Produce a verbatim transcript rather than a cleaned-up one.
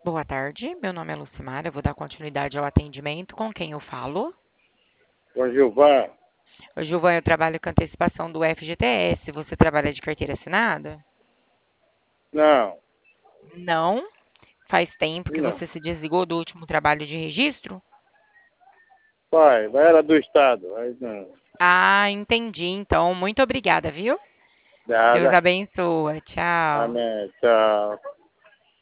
Boa tarde, meu nome é Lucimara, eu vou dar continuidade ao atendimento. Com quem eu falo? Com Gilvan? Ô, Gilvan, eu trabalho com antecipação do F G T S. Você trabalha de carteira assinada? Não, Não. Faz tempo que não. você se desligou do último trabalho de registro? Pai, era do Estado. Aí não. Ah, entendi. Então, muito obrigada, viu? Deus Nada. abençoe. Tchau. Amém. Tchau.